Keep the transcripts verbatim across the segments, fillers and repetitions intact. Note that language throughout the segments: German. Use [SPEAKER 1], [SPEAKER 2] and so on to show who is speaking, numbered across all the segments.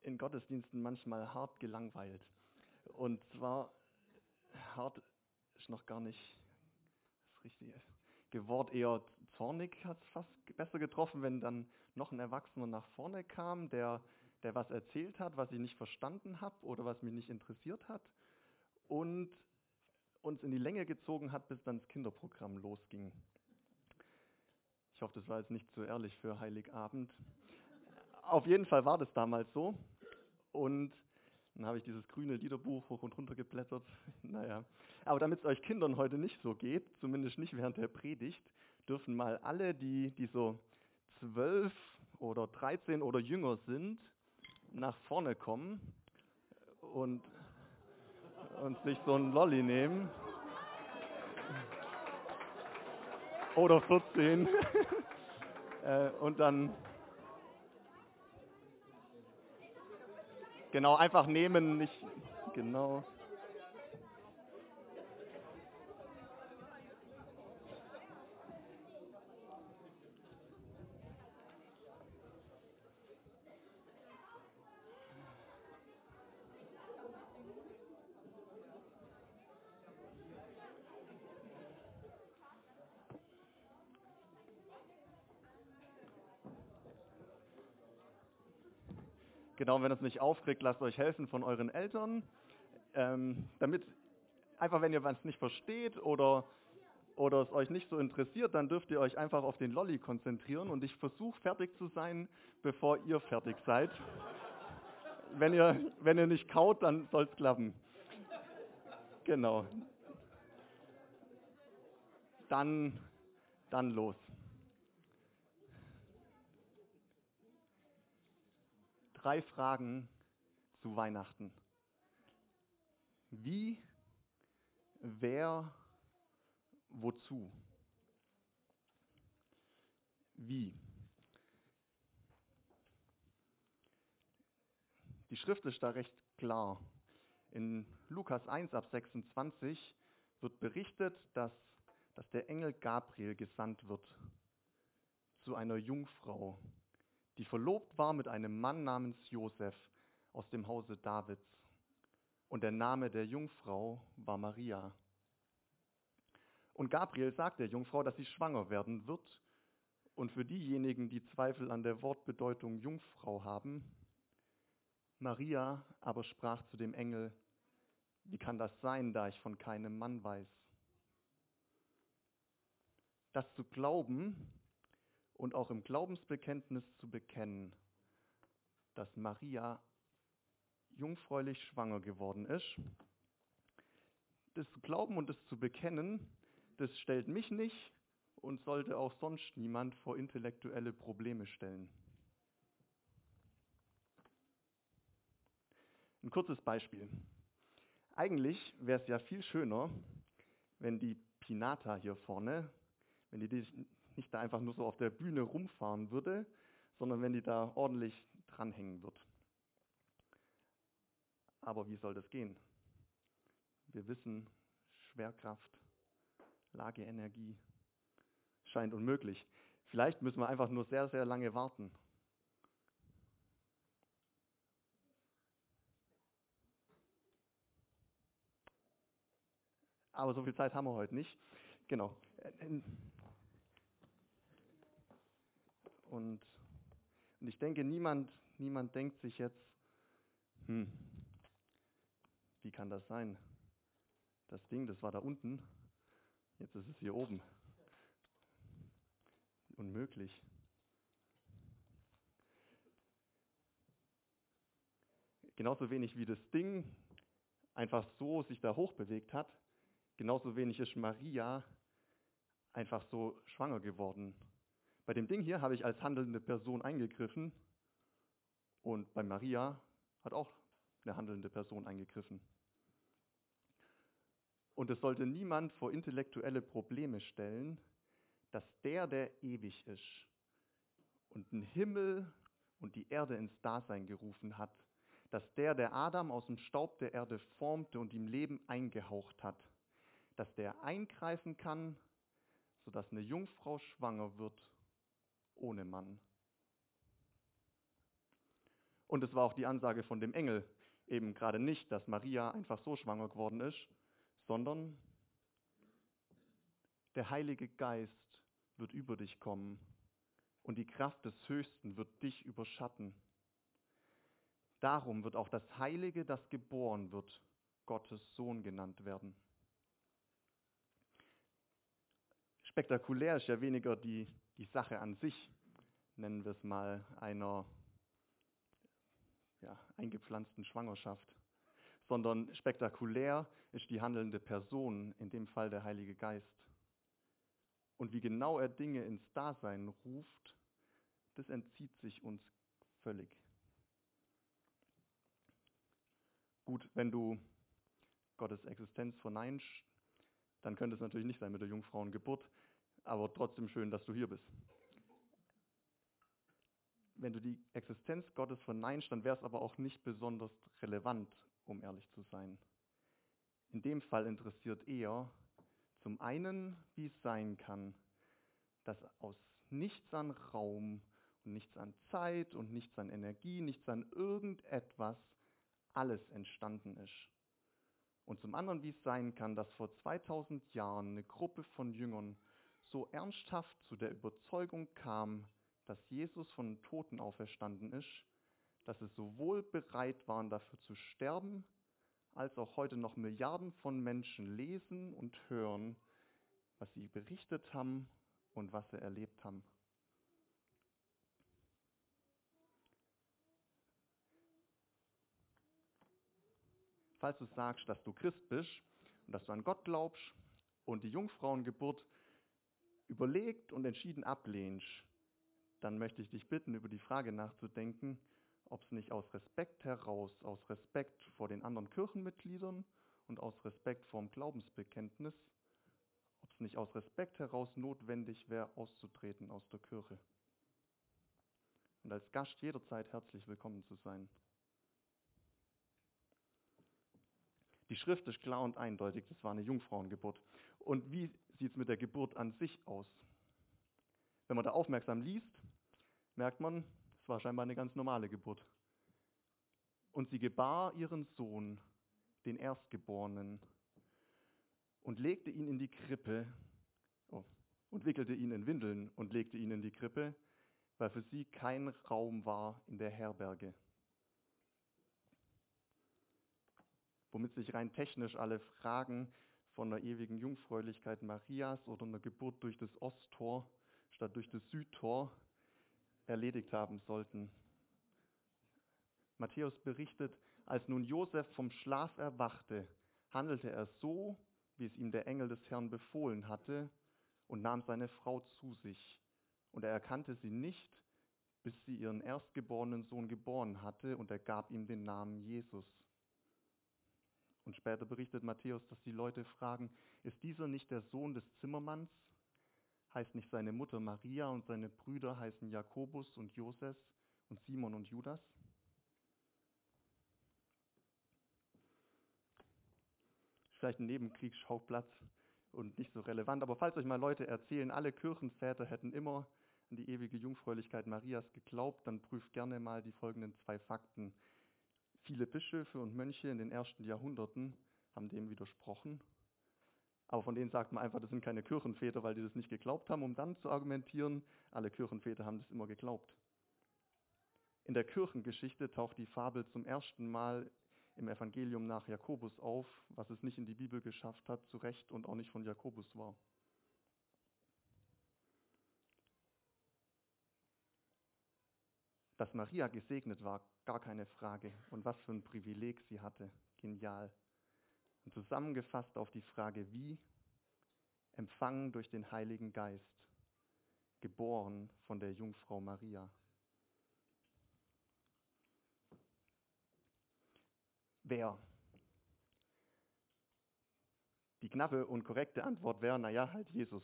[SPEAKER 1] in Gottesdiensten manchmal hart gelangweilt. Und zwar, hart ist noch gar nicht das richtige Wort, eher zornig hat es fast besser getroffen, wenn dann noch ein Erwachsener nach vorne kam, der, der was erzählt hat, was ich nicht verstanden habe oder was mich nicht interessiert hat und uns in die Länge gezogen hat, bis dann das Kinderprogramm losging. Ich hoffe, das war jetzt nicht zu ehrlich für Heiligabend. Auf jeden Fall war das damals so. Und dann habe ich dieses grüne Liederbuch hoch und runter geblättert. Naja, aber damit es euch Kindern heute nicht so geht, zumindest nicht während der Predigt, dürfen mal alle, die, die so zwölf oder dreizehn oder jünger sind, nach vorne kommen und, und sich so ein Lolli nehmen. Oder vierzehn. äh, und dann genau einfach nehmen, nicht genau. Genau, wenn es nicht aufkriegt, lasst euch helfen von euren Eltern. Ähm, damit, einfach wenn ihr was nicht versteht oder, oder es euch nicht so interessiert, dann dürft ihr euch einfach auf den Lolli konzentrieren und ich versuche fertig zu sein, bevor ihr fertig seid. Wenn ihr, wenn ihr nicht kaut, dann soll es klappen. Genau. Dann, dann los. Drei Fragen zu Weihnachten. Wie, wer, wozu? Wie? Die Schrift ist da recht klar. In Lukas eins ab sechsundzwanzig wird berichtet, dass, dass der Engel Gabriel gesandt wird zu einer Jungfrau, die verlobt war mit einem Mann namens Josef aus dem Hause Davids. Und der Name der Jungfrau war Maria. Und Gabriel sagt der Jungfrau, dass sie schwanger werden wird. Und für diejenigen, die Zweifel an der Wortbedeutung Jungfrau haben, Maria aber sprach zu dem Engel: Wie kann das sein, da ich von keinem Mann weiß? Das zu glauben und auch im Glaubensbekenntnis zu bekennen, dass Maria jungfräulich schwanger geworden ist, das zu glauben und das zu bekennen, das stellt mich nicht und sollte auch sonst niemand vor intellektuelle Probleme stellen. Ein kurzes Beispiel. Eigentlich wäre es ja viel schöner, wenn die Pinata hier vorne, wenn die nicht da einfach nur so auf der Bühne rumfahren würde, sondern wenn die da ordentlich dranhängen wird. Aber wie soll das gehen? Wir wissen, Schwerkraft, Lageenergie scheint unmöglich. Vielleicht müssen wir einfach nur sehr, sehr lange warten. Aber so viel Zeit haben wir heute nicht. Genau. Und, und ich denke, niemand, niemand denkt sich jetzt, hm, wie kann das sein? Das Ding, das war da unten, jetzt ist es hier oben. Unmöglich. Genauso wenig wie das Ding einfach so sich da hochbewegt hat, genauso wenig ist Maria einfach so schwanger geworden. Bei dem Ding hier habe ich als handelnde Person eingegriffen und bei Maria hat auch eine handelnde Person eingegriffen. Und es sollte niemand vor intellektuelle Probleme stellen, dass der, der ewig ist und den Himmel und die Erde ins Dasein gerufen hat, dass der, der Adam aus dem Staub der Erde formte und ihm Leben eingehaucht hat, dass der eingreifen kann, sodass eine Jungfrau schwanger wird ohne Mann. Und es war auch die Ansage von dem Engel, eben gerade nicht, dass Maria einfach so schwanger geworden ist, sondern der Heilige Geist wird über dich kommen und die Kraft des Höchsten wird dich überschatten. Darum wird auch das Heilige, das geboren wird, Gottes Sohn genannt werden. Spektakulär ist ja weniger die, die Sache an sich, nennen wir es mal, einer ja, eingepflanzten Schwangerschaft, sondern spektakulär ist die handelnde Person, in dem Fall der Heilige Geist. Und wie genau er Dinge ins Dasein ruft, das entzieht sich uns völlig. Gut, wenn du Gottes Existenz verneinst, dann könnte es natürlich nicht sein mit der Jungfrauengeburt, aber trotzdem schön, dass du hier bist. Wenn du die Existenz Gottes verneinst, dann wäre es aber auch nicht besonders relevant, um ehrlich zu sein. In dem Fall interessiert eher zum einen, wie es sein kann, dass aus nichts an Raum und nichts an Zeit und nichts an Energie, nichts an irgendetwas alles entstanden ist. Und zum anderen, wie es sein kann, dass vor zweitausend Jahren eine Gruppe von Jüngern so ernsthaft zu der Überzeugung kam, dass Jesus von den Toten auferstanden ist, dass sie sowohl bereit waren, dafür zu sterben, als auch heute noch Milliarden von Menschen lesen und hören, was sie berichtet haben und was sie erlebt haben. Falls du sagst, dass du Christ bist und dass du an Gott glaubst und die Jungfrauengeburt überlegt und entschieden ablehnst, dann möchte ich dich bitten, über die Frage nachzudenken, ob es nicht aus Respekt heraus, aus Respekt vor den anderen Kirchenmitgliedern und aus Respekt vor dem Glaubensbekenntnis, ob es nicht aus Respekt heraus notwendig wäre, auszutreten aus der Kirche. Und als Gast jederzeit herzlich willkommen zu sein. Die Schrift ist klar und eindeutig, das war eine Jungfrauengeburt. Und wie sieht es mit der Geburt an sich aus? Wenn man da aufmerksam liest, merkt man, es war scheinbar eine ganz normale Geburt. Und sie gebar ihren Sohn, den Erstgeborenen, und legte ihn in die Krippe, oh, und wickelte ihn in Windeln und legte ihn in die Krippe, weil für sie kein Raum war in der Herberge. Womit sich rein technisch alle Fragen von der ewigen Jungfräulichkeit Marias oder einer Geburt durch das Osttor statt durch das Südtor erledigt haben sollten. Matthäus berichtet, als nun Josef vom Schlaf erwachte, handelte er so, wie es ihm der Engel des Herrn befohlen hatte, und nahm seine Frau zu sich. Und er erkannte sie nicht, bis sie ihren erstgeborenen Sohn geboren hatte, und er gab ihm den Namen Jesus. Und später berichtet Matthäus, dass die Leute fragen, ist dieser nicht der Sohn des Zimmermanns? Heißt nicht seine Mutter Maria und seine Brüder heißen Jakobus und Joses und Simon und Judas? Vielleicht ein Nebenkriegsschauplatz und nicht so relevant, aber falls euch mal Leute erzählen, alle Kirchenväter hätten immer an die ewige Jungfräulichkeit Marias geglaubt, dann prüft gerne mal die folgenden zwei Fakten. Viele Bischöfe und Mönche in den ersten Jahrhunderten haben dem widersprochen. Aber von denen sagt man einfach, das sind keine Kirchenväter, weil die das nicht geglaubt haben, um dann zu argumentieren, alle Kirchenväter haben das immer geglaubt. In der Kirchengeschichte taucht die Fabel zum ersten Mal im Evangelium nach Jakobus auf, was es nicht in die Bibel geschafft hat, zu Recht und auch nicht von Jakobus war. Dass Maria gesegnet war, gar keine Frage. Und was für ein Privileg sie hatte. Genial. Und zusammengefasst auf die Frage, wie? Empfangen durch den Heiligen Geist. Geboren von der Jungfrau Maria. Wer? Die knappe und korrekte Antwort wäre, naja, halt Jesus.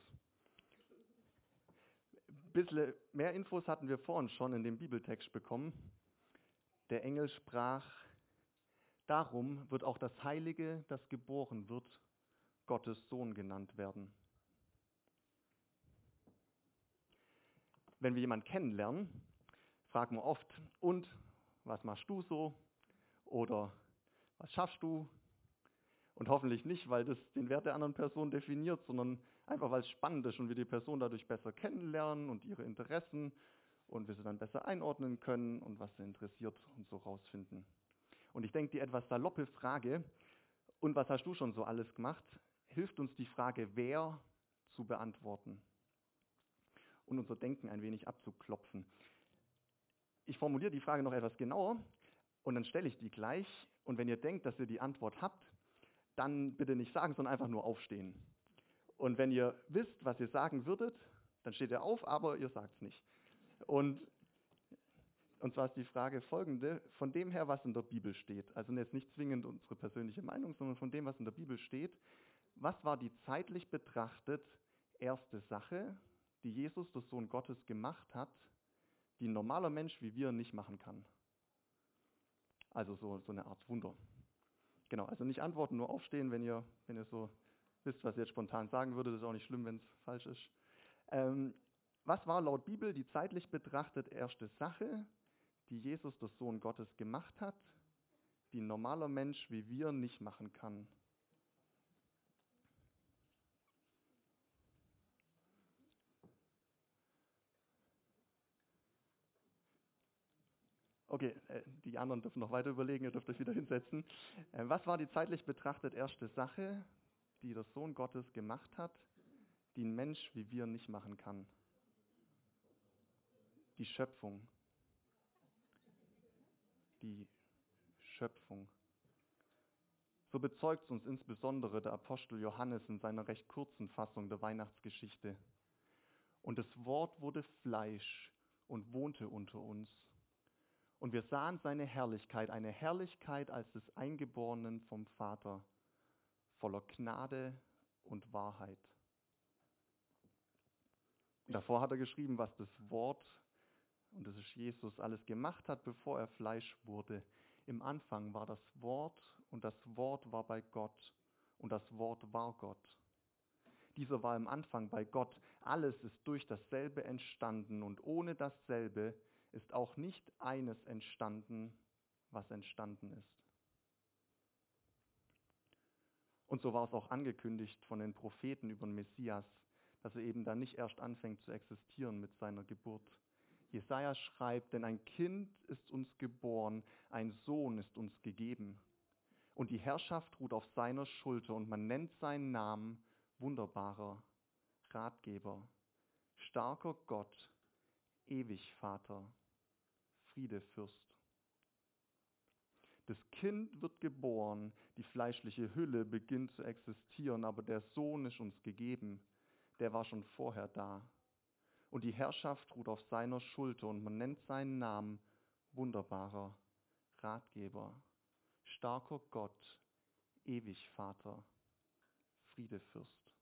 [SPEAKER 1] Ein bisschen mehr Infos hatten wir vorhin schon in dem Bibeltext bekommen. Der Engel sprach, darum wird auch das Heilige, das geboren wird, Gottes Sohn genannt werden. Wenn wir jemanden kennenlernen, fragen wir oft, und was machst du so? Oder was schaffst du? Und hoffentlich nicht, weil das den Wert der anderen Person definiert, sondern einfach, weil es spannend ist und wir die Person dadurch besser kennenlernen und ihre Interessen und wir sie dann besser einordnen können und was sie interessiert und so rausfinden. Und ich denke, die etwas saloppe Frage, und was hast du schon so alles gemacht, hilft uns die Frage, wer zu beantworten und unser Denken ein wenig abzuklopfen. Ich formuliere die Frage noch etwas genauer und dann stelle ich die gleich. Und wenn ihr denkt, dass ihr die Antwort habt, dann bitte nicht sagen, sondern einfach nur aufstehen. Und wenn ihr wisst, was ihr sagen würdet, dann steht ihr auf, aber ihr sagt es nicht. Und, und zwar ist die Frage folgende, von dem her, was in der Bibel steht, also jetzt nicht zwingend unsere persönliche Meinung, sondern von dem, was in der Bibel steht, was war die zeitlich betrachtet erste Sache, die Jesus, der Sohn Gottes, gemacht hat, die ein normaler Mensch wie wir nicht machen kann? Also so, so eine Art Wunder. Genau, also nicht antworten, nur aufstehen, wenn ihr, wenn ihr so wisst, was ihr jetzt spontan sagen würdet. Das ist auch nicht schlimm, wenn es falsch ist. Ähm, was war laut Bibel die zeitlich betrachtet erste Sache, die Jesus, der Sohn Gottes, gemacht hat, die ein normaler Mensch wie wir nicht machen kann? Okay, äh, die anderen dürfen noch weiter überlegen, ihr dürft euch wieder hinsetzen. Äh, was war die zeitlich betrachtet erste Sache, die der Sohn Gottes gemacht hat, die ein Mensch wie wir nicht machen kann? Die Schöpfung. Die Schöpfung. So bezeugt uns insbesondere der Apostel Johannes in seiner recht kurzen Fassung der Weihnachtsgeschichte. Und das Wort wurde Fleisch und wohnte unter uns. Und wir sahen seine Herrlichkeit, eine Herrlichkeit als des Eingeborenen vom Vater, voller Gnade und Wahrheit. Und davor hat er geschrieben, was das Wort, und das ist Jesus, alles gemacht hat, bevor er Fleisch wurde. Im Anfang war das Wort und das Wort war bei Gott und das Wort war Gott. Dieser war im Anfang bei Gott. Alles ist durch dasselbe entstanden und ohne dasselbe ist auch nicht eines entstanden, was entstanden ist. Und so war es auch angekündigt von den Propheten über den Messias, dass er eben dann nicht erst anfängt zu existieren mit seiner Geburt. Jesaja schreibt, denn ein Kind ist uns geboren, ein Sohn ist uns gegeben. Und die Herrschaft ruht auf seiner Schulter und man nennt seinen Namen Wunderbarer, Ratgeber, starker Gott, ewig Vater, Friedefürst. Das Kind wird geboren, die fleischliche Hülle beginnt zu existieren, aber der Sohn ist uns gegeben, der war schon vorher da. Und die Herrschaft ruht auf seiner Schulter und man nennt seinen Namen Wunderbarer, Ratgeber, starker Gott, ewig Vater, Friedefürst.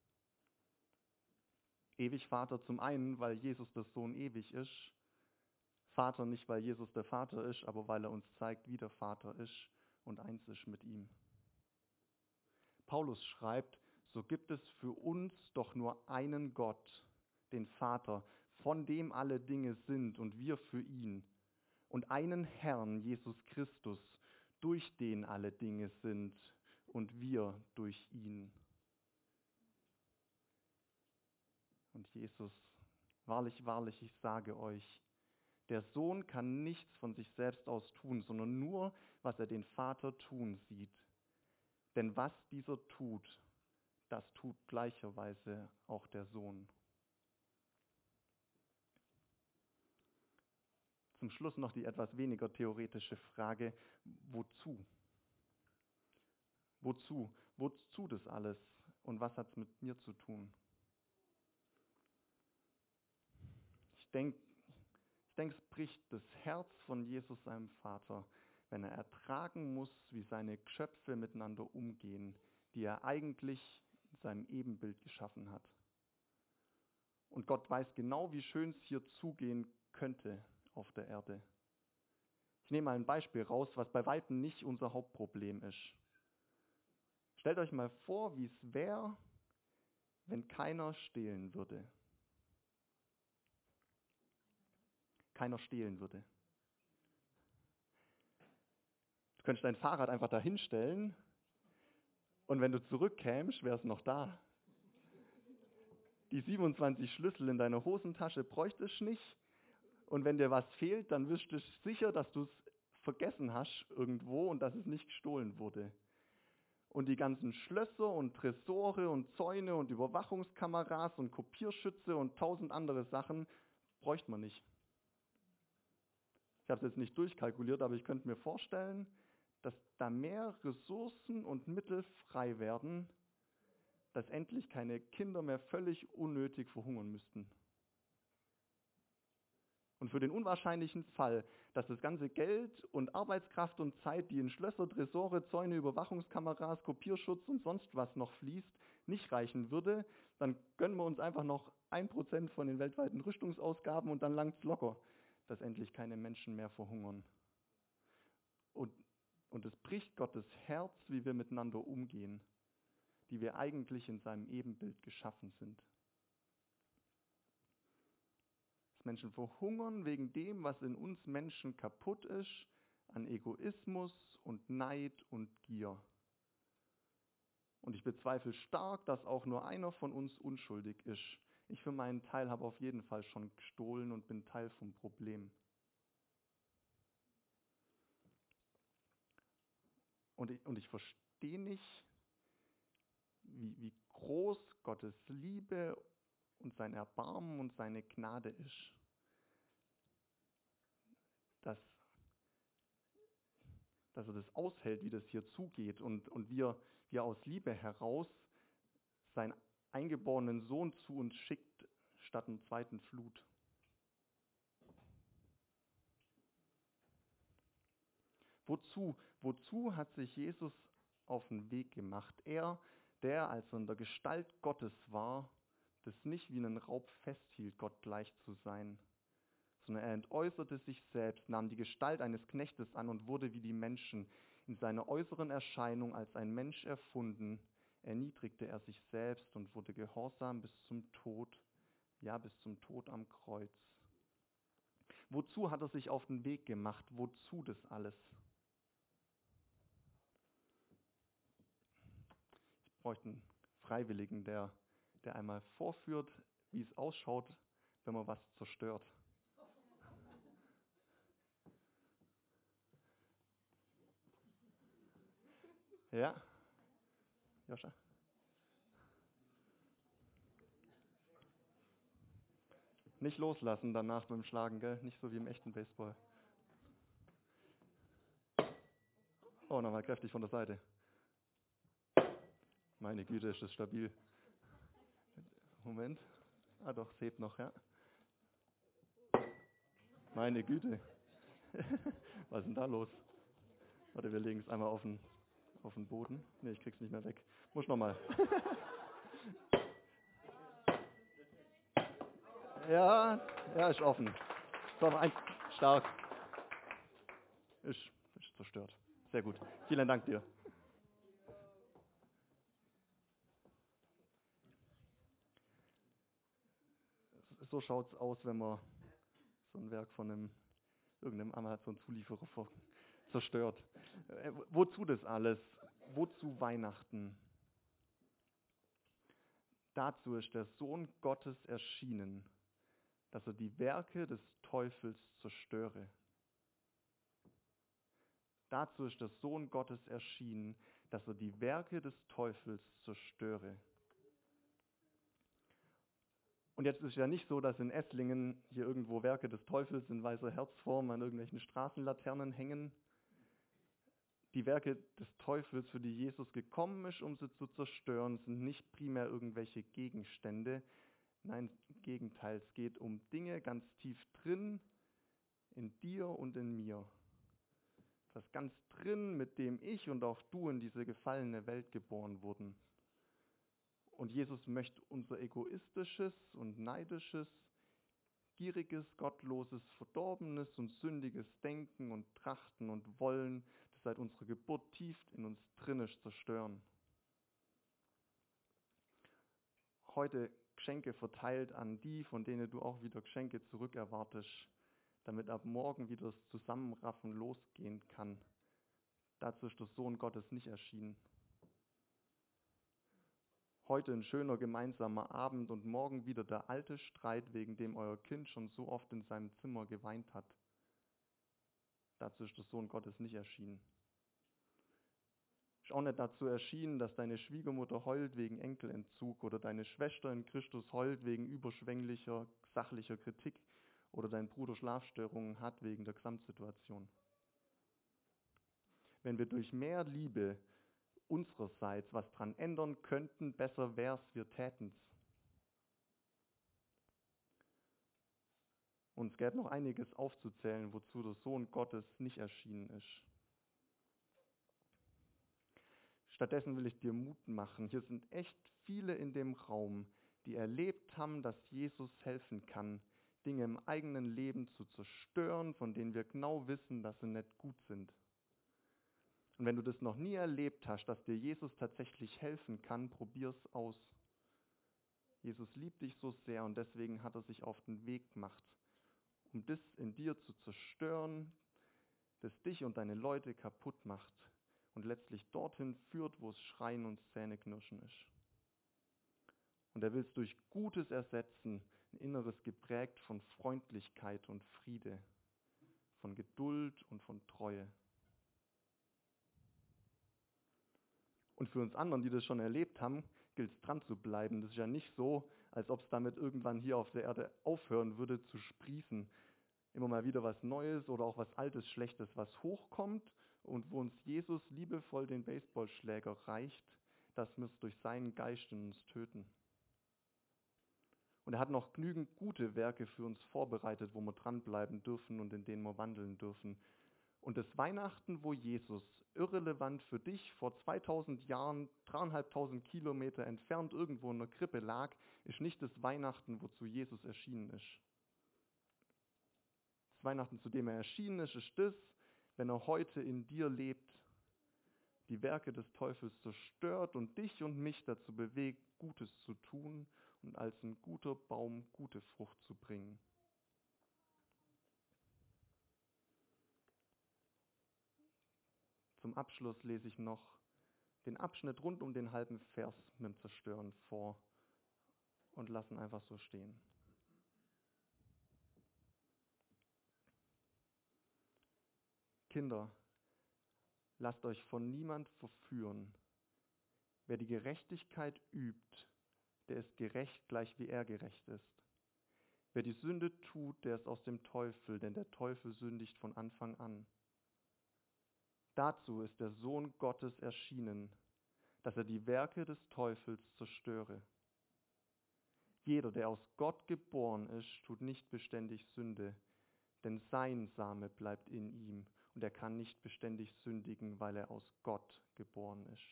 [SPEAKER 1] Ewig Vater zum einen, weil Jesus der Sohn ewig ist. Vater nicht, weil Jesus der Vater ist, aber weil er uns zeigt, wie der Vater ist und eins ist mit ihm. Paulus schreibt, so gibt es für uns doch nur einen Gott, den Vater, von dem alle Dinge sind und wir für ihn. Und einen Herrn, Jesus Christus, durch den alle Dinge sind und wir durch ihn. Und Jesus, wahrlich, wahrlich, ich sage euch, der Sohn kann nichts von sich selbst aus tun, sondern nur, was er den Vater tun sieht. Denn was dieser tut, das tut gleicherweise auch der Sohn. Zum Schluss noch die etwas weniger theoretische Frage, wozu? Wozu? Wozu das alles? Und was hat es mit mir zu tun? Ich denke, ich denke, es bricht das Herz von Jesus, seinem Vater, wenn er ertragen muss, wie seine Geschöpfe miteinander umgehen, die er eigentlich in seinem Ebenbild geschaffen hat. Und Gott weiß genau, wie schön es hier zugehen könnte auf der Erde. Ich nehme mal ein Beispiel raus, was bei weitem nicht unser Hauptproblem ist. Stellt euch mal vor, wie es wäre, wenn keiner stehlen würde. Keiner stehlen würde. Du könntest dein Fahrrad einfach da hinstellen und wenn du zurückkämst, wäre es noch da. Die siebenundzwanzig Schlüssel in deiner Hosentasche bräuchtest du nicht. Und wenn dir was fehlt, dann wirst du sicher, dass du es vergessen hast irgendwo und dass es nicht gestohlen wurde. Und die ganzen Schlösser und Tresore und Zäune und Überwachungskameras und Kopierschütze und tausend andere Sachen bräuchte man nicht. Ich habe es jetzt nicht durchkalkuliert, aber ich könnte mir vorstellen, dass da mehr Ressourcen und Mittel frei werden, dass endlich keine Kinder mehr völlig unnötig verhungern müssten. Und für den unwahrscheinlichen Fall, dass das ganze Geld und Arbeitskraft und Zeit, die in Schlösser, Tresore, Zäune, Überwachungskameras, Kopierschutz und sonst was noch fließt, nicht reichen würde, dann gönnen wir uns einfach noch ein Prozent von den weltweiten Rüstungsausgaben und dann langt's locker, dass endlich keine Menschen mehr verhungern. Und, und es bricht Gottes Herz, wie wir miteinander umgehen, die wir eigentlich in seinem Ebenbild geschaffen sind. Dass Menschen verhungern wegen dem, was in uns Menschen kaputt ist, an Egoismus und Neid und Gier. Und ich bezweifle stark, dass auch nur einer von uns unschuldig ist. Ich für meinen Teil habe auf jeden Fall schon gestohlen und bin Teil vom Problem. Und ich, und ich verstehe nicht, wie, wie groß Gottes Liebe und sein Erbarmen und seine Gnade ist. Dass, dass er das aushält, wie das hier zugeht und, und wie, er, wie er aus Liebe heraus seinen eingeborenen Sohn zu uns schickt, statt einer zweiten Flut. Wozu, wozu hat sich Jesus auf den Weg gemacht? Er, der, als er in der Gestalt Gottes war, das nicht wie einen Raub festhielt, Gott gleich zu sein, sondern er entäußerte sich selbst, nahm die Gestalt eines Knechtes an und wurde wie die Menschen. In seiner äußeren Erscheinung als ein Mensch erfunden, erniedrigte er sich selbst und wurde gehorsam bis zum Tod, ja bis zum Tod am Kreuz. Wozu hat er sich auf den Weg gemacht? Wozu das alles? Ich bräuchte einen Freiwilligen, der, der einmal vorführt, wie es ausschaut, wenn man was zerstört. Ja? Joscha? Nicht loslassen danach beim Schlagen, gell? Nicht so wie im echten Baseball. Oh, nochmal kräftig von der Seite. Meine Güte, ist das stabil. Moment. Ah doch, es hebt noch, ja. Meine Güte. Was ist denn da los? Warte, wir legen es einmal auf den, auf den Boden. Nee, ich krieg's nicht mehr weg. Muss nochmal. Ja, ja, ist offen. So, noch eins. Stark. Ist, ist zerstört. Sehr gut. Vielen Dank dir. So schaut's aus, wenn man so ein Werk von einem, irgendeinem Amazon-Zulieferer zerstört. Äh, wozu das alles? Wozu Weihnachten? Dazu ist der Sohn Gottes erschienen, dass er die Werke des Teufels zerstöre. Dazu ist der Sohn Gottes erschienen, dass er die Werke des Teufels zerstöre. Und jetzt ist es ja nicht so, dass in Esslingen hier irgendwo Werke des Teufels in weißer Herzform an irgendwelchen Straßenlaternen hängen. Die Werke des Teufels, für die Jesus gekommen ist, um sie zu zerstören, sind nicht primär irgendwelche Gegenstände. Nein, im Gegenteil, es geht um Dinge ganz tief drin, in dir und in mir. Das ganz drin, mit dem ich und auch du in diese gefallene Welt geboren wurden. Und Jesus möchte unser egoistisches und neidisches, gieriges, gottloses, verdorbenes und sündiges Denken und Trachten und Wollen, das seit unserer Geburt tief in uns drin ist, zerstören. Heute Geschenke verteilt an die, von denen du auch wieder Geschenke zurückerwartest, damit ab morgen wieder das Zusammenraffen losgehen kann. Dazu ist der Sohn Gottes nicht erschienen. Heute ein schöner gemeinsamer Abend und morgen wieder der alte Streit, wegen dem euer Kind schon so oft in seinem Zimmer geweint hat. Dazu ist der Sohn Gottes nicht erschienen. Ist auch nicht dazu erschienen, dass deine Schwiegermutter heult wegen Enkelentzug oder deine Schwester in Christus heult wegen überschwänglicher, sachlicher Kritik oder dein Bruder Schlafstörungen hat wegen der Gesamtsituation. Wenn wir durch mehr Liebe unsererseits was dran ändern könnten, besser wär's, wir täten's. Und es gäbe noch einiges aufzuzählen, wozu der Sohn Gottes nicht erschienen ist. Stattdessen will ich dir Mut machen. Hier sind echt viele in dem Raum, die erlebt haben, dass Jesus helfen kann, Dinge im eigenen Leben zu zerstören, von denen wir genau wissen, dass sie nicht gut sind. Und wenn du das noch nie erlebt hast, dass dir Jesus tatsächlich helfen kann, probier's aus. Jesus liebt dich so sehr und deswegen hat er sich auf den Weg gemacht, um das in dir zu zerstören, das dich und deine Leute kaputt macht und letztlich dorthin führt, wo es Schreien und Zähneknirschen ist. Und er will es durch Gutes ersetzen, ein Inneres geprägt von Freundlichkeit und Friede, von Geduld und von Treue. Und für uns anderen, die das schon erlebt haben, gilt es dran zu bleiben. Das ist ja nicht so, als ob es damit irgendwann hier auf der Erde aufhören würde zu sprießen. Immer mal wieder was Neues oder auch was Altes, Schlechtes, was hochkommt und wo uns Jesus liebevoll den Baseballschläger reicht, das muss durch seinen Geist in uns töten. Und er hat noch genügend gute Werke für uns vorbereitet, wo wir dranbleiben dürfen und in denen wir wandeln dürfen. Und das Weihnachten, wo Jesus irrelevant für dich vor zweitausend Jahren, dreieinhalbtausend Kilometer entfernt irgendwo in einer Krippe lag, ist nicht das Weihnachten, wozu Jesus erschienen ist. Das Weihnachten, zu dem er erschienen ist, ist das, wenn er heute in dir lebt, die Werke des Teufels zerstört und dich und mich dazu bewegt, Gutes zu tun und als ein guter Baum gute Frucht zu bringen. Zum Abschluss lese ich noch den Abschnitt rund um den halben Vers mit dem Zerstören vor und lassen einfach so stehen. Kinder, lasst euch von niemand verführen. Wer die Gerechtigkeit übt, der ist gerecht, gleich wie er gerecht ist. Wer die Sünde tut, der ist aus dem Teufel, denn der Teufel sündigt von Anfang an. Dazu ist der Sohn Gottes erschienen, dass er die Werke des Teufels zerstöre. Jeder, der aus Gott geboren ist, tut nicht beständig Sünde, denn sein Same bleibt in ihm und er kann nicht beständig sündigen, weil er aus Gott geboren ist.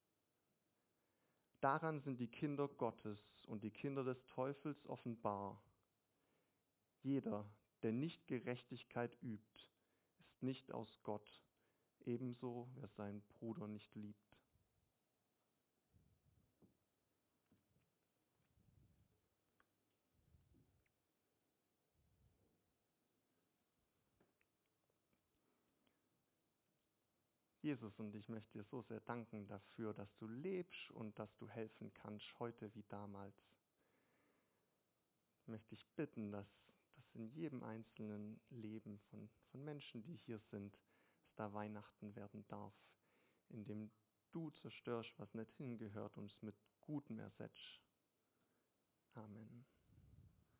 [SPEAKER 1] Daran sind die Kinder Gottes und die Kinder des Teufels offenbar. Jeder, der nicht Gerechtigkeit übt, ist nicht aus Gott, ebenso wer seinen Bruder nicht liebt. Jesus, und ich möchte dir so sehr danken dafür, dass du lebst und dass du helfen kannst, heute wie damals. Ich möchte dich bitten, dass das in jedem einzelnen Leben von, von Menschen, die hier sind, dass da Weihnachten werden darf, in dem du zerstörst, was nicht hingehört und es mit Gutem ersetzt.